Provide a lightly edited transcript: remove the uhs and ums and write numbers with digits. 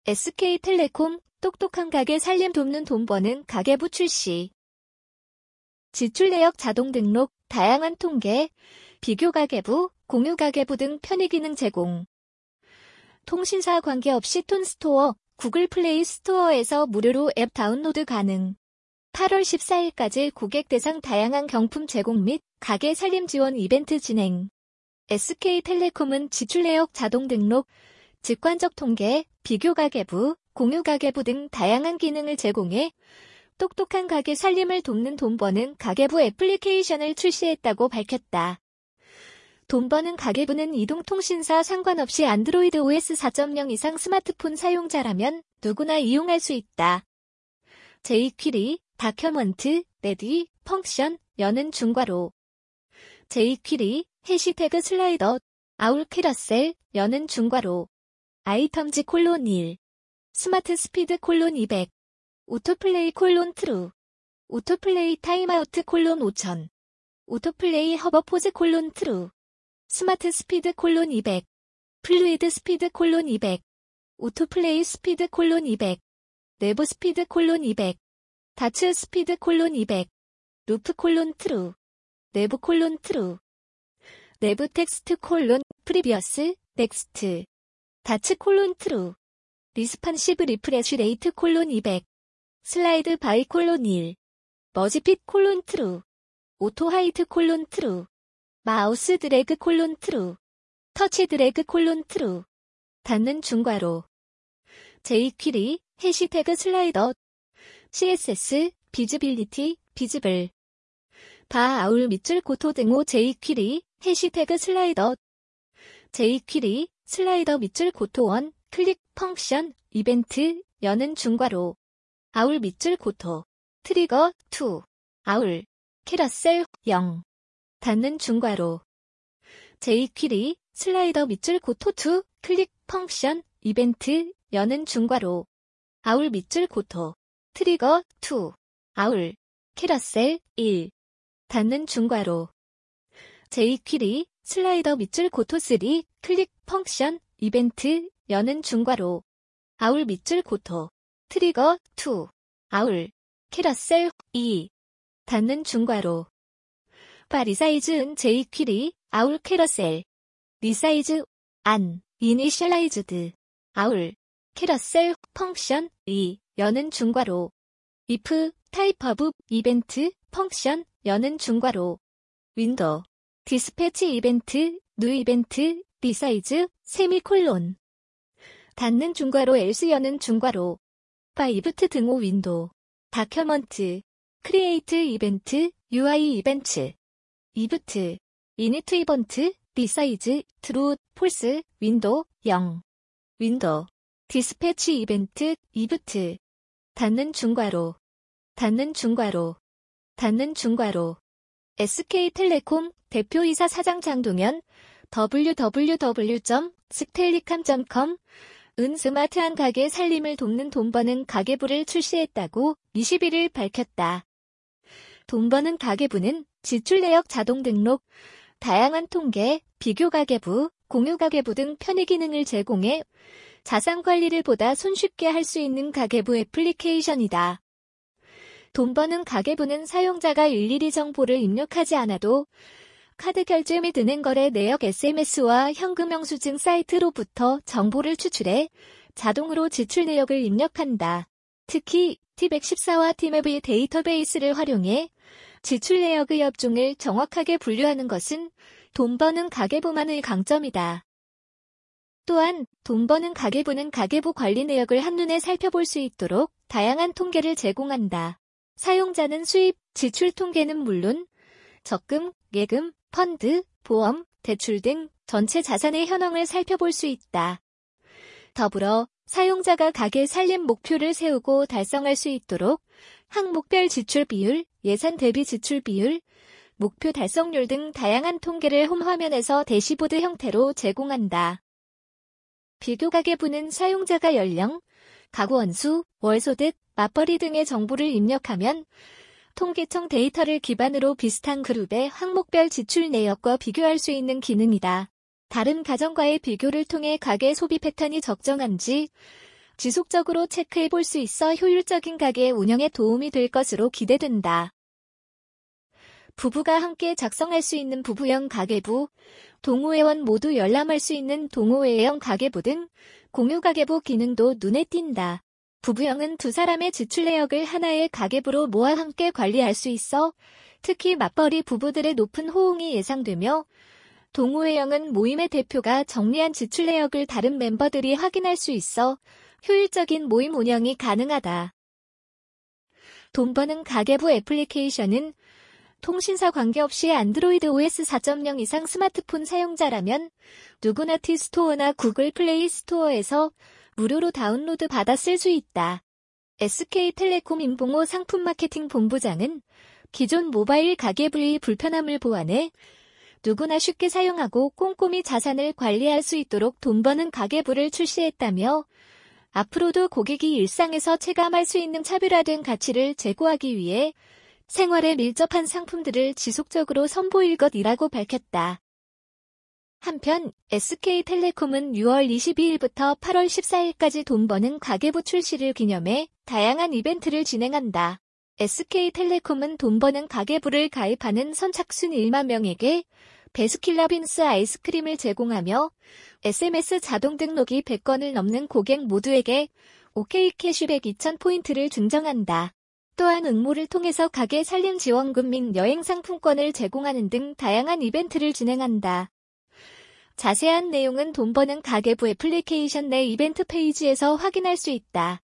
SK텔레콤 똑똑한 가게 살림 돕는 돈 버는 가계부 출시. 지출 내역 자동 등록, 다양한 통계, 비교 가계부, 공유 가계부 등 편의 기능 제공. 통신사 관계없이 톤스토어, 구글 플레이 스토어에서 무료로 앱 다운로드 가능. 8월 14일까지 고객 대상 다양한 경품 제공 및 가게 살림 지원 이벤트 진행. SK텔레콤은 지출 내역 자동 등록, 직관적 통계, 비교 가계부, 공유 가계부 등 다양한 기능을 제공해 똑똑한 가게 살림을 돕는 돈 버는 가계부 애플리케이션을 출시했다고 밝혔다. 돈 버는 가계부는 이동통신사 상관없이 안드로이드 OS 4.0 이상 스마트폰 사용자라면 누구나 이용할 수 있다. jQuery, 다큐먼트, 레디, 펑션, 여는 중괄호. jQuery, 해시태그 슬라이더, 아울 캐러셀, 여는 중괄호. 아이템즈 콜론 1. 스마트 스피드 콜론 200. 오토플레이 콜론 트루. 오토플레이 타임아우트 콜론 5000. 오토플레이 허버포즈 콜론 트루. 스마트 스피드 콜론 200. 플루이드 스피드 콜론 200. 오토플레이 스피드 콜론 200. 내부 스피드 콜론 200. 다츠 스피드 콜론 200. 루프 콜론 트루. 내부 콜론 트루. 내부 텍스트 콜론 프리비어스 넥스트. 다츠 콜론 트루. 리스판시브 리프레쉬 레이트 콜론 200. 슬라이드 바이 콜론 1. 머지핏 콜론 트루. 오토 하이트 콜론 트루. 마우스 드래그 콜론 트루. 터치 드래그 콜론 트루. 닫는 중괄호. jQuery, 해시태그 슬라이더. CSS, 비즈빌리티, 비즈블. 바 아울 밑줄 고토 등호 jQuery, 해시태그 슬라이더. jQuery, 슬라이더 밑줄 고토 1, 클릭, 펑션, 이벤트, 여는 중괄호. 아울 밑줄 고토. 트리거, 2. 아울. 캐러셀, 0. 닫는 중괄호. jQuery, 슬라이더 밑줄 고토 2, 클릭, 펑션, 이벤트, 여는 중괄호. 아울 밑줄 고토. 트리거, 2. 아울. 캐러셀, 1. 닫는 중괄호. jQuery, 슬라이더 밑줄 고토 3, 클릭, 펑션, 이벤트, 여는 중괄호. 아울 밑줄 고토. 트리거, 2. 아울. 캐러셀, 2. 닫는 중괄호. 바 리사이즈은 jQuery, 아울 캐러셀. 리사이즈, 안, 이니셜라이즈드. 아울. 캐러셀, 펑션, 2. 여는 중괄호. if, 타입 오브, 이벤트, 펑션, 여는 중괄호. 윈도우. 디스패치 이벤트, 뉴 이벤트, 리사이즈, 세미콜론. 닫는 중괄호 else 여는 중괄호. 바 이브트 등호 윈도우. 다큐먼트. 크리에이트 이벤트, UI 이벤트. 이브트. 이니트 이벤트, 리사이즈, 트루, 폴스, 윈도우, 0. 윈도우. 디스패치 이벤트, 이브트. 닫는 중괄호. 닫는 중괄호. 닫는 중괄호. SK텔레콤 대표이사 사장 장동현 www.stellicam.com 은 스마트한 가게 살림을 돕는 돈 버는 가계부를 출시했다고 21일 밝혔다. 돈 버는 가계부는 지출 내역 자동 등록, 다양한 통계, 비교 가계부, 공유 가계부 등 편의 기능을 제공해 자산 관리를 보다 손쉽게 할 수 있는 가계부 애플리케이션이다. 돈 버는 가계부는 사용자가 일일이 정보를 입력하지 않아도 카드 결제 및 은행거래 내역 SMS와 현금 영수증 사이트로부터 정보를 추출해 자동으로 지출 내역을 입력한다. 특히 T114와 T맵의 데이터베이스를 활용해 지출 내역의 업종을 정확하게 분류하는 것은 돈 버는 가계부만의 강점이다. 또한 돈 버는 가계부는 가계부 관리 내역을 한눈에 살펴볼 수 있도록 다양한 통계를 제공한다. 사용자는 수입, 지출 통계는 물론 적금, 예금, 펀드, 보험, 대출 등 전체 자산의 현황을 살펴볼 수 있다. 더불어 사용자가 가계 살림 목표를 세우고 달성할 수 있도록 항목별 지출 비율, 예산 대비 지출 비율, 목표 달성률 등 다양한 통계를 홈화면에서 대시보드 형태로 제공한다. 비교 가계부는 사용자가 연령, 가구 원수, 월소득, 맞벌이 등의 정보를 입력하면 통계청 데이터를 기반으로 비슷한 그룹의 항목별 지출 내역과 비교할 수 있는 기능이다. 다른 가정과의 비교를 통해 가계 소비 패턴이 적정한지 지속적으로 체크해 볼 수 있어 효율적인 가게 운영에 도움이 될 것으로 기대된다. 부부가 함께 작성할 수 있는 부부형 가계부, 동호회원 모두 열람할 수 있는 동호회형 가계부 등 공유 가계부 기능도 눈에 띈다. 부부형은 두 사람의 지출 내역을 하나의 가계부로 모아 함께 관리할 수 있어 특히 맞벌이 부부들의 높은 호응이 예상되며, 동호회형은 모임의 대표가 정리한 지출 내역을 다른 멤버들이 확인할 수 있어 효율적인 모임 운영이 가능하다. 돈 버는 가계부 애플리케이션은 통신사 관계없이 안드로이드 OS 4.0 이상 스마트폰 사용자라면 누구나 티스토어나 구글 플레이 스토어에서 무료로 다운로드 받아 쓸 수 있다. SK텔레콤 임봉호 상품 마케팅 본부장은 기존 모바일 가계부의 불편함을 보완해 누구나 쉽게 사용하고 꼼꼼히 자산을 관리할 수 있도록 돈 버는 가계부를 출시했다며, 앞으로도 고객이 일상에서 체감할 수 있는 차별화된 가치를 제고하기 위해 생활에 밀접한 상품들을 지속적으로 선보일 것이라고 밝혔다. 한편 SK텔레콤은 6월 22일부터 8월 14일까지 돈 버는 가계부 출시를 기념해 다양한 이벤트를 진행한다. SK텔레콤은 돈 버는 가계부를 가입하는 선착순 1만 명에게 베스킨라빈스 아이스크림을 제공하며 SMS 자동 등록이 100건을 넘는 고객 모두에게 OK 캐시백 2,000포인트를 증정한다. 또한 응모를 통해서 가게 살림 지원금 및 여행 상품권을 제공하는 등 다양한 이벤트를 진행한다. 자세한 내용은 돈 버는 가계부 애플리케이션 내 이벤트 페이지에서 확인할 수 있다.